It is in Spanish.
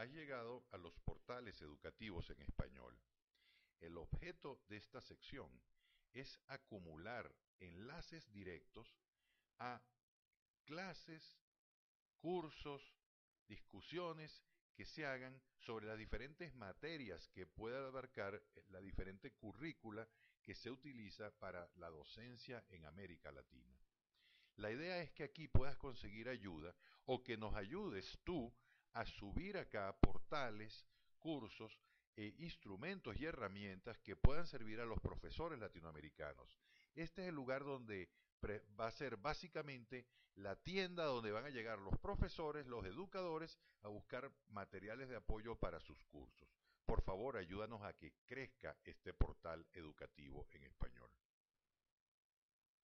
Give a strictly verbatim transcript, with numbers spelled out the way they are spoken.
has llegado a los portales educativos en español. El objeto de esta sección es acumular enlaces directos a clases, cursos, discusiones que se hagan sobre las diferentes materias que pueda abarcar la diferente currícula que se utiliza para la docencia en América Latina. La idea es que aquí puedas conseguir ayuda o que nos ayudes tú a subir acá portales, cursos, e instrumentos y herramientas que puedan servir a los profesores latinoamericanos. Este es el lugar donde va a ser básicamente la tienda donde van a llegar los profesores, los educadores, a buscar materiales de apoyo para sus cursos. Por favor, ayúdanos a que crezca este portal educativo en español.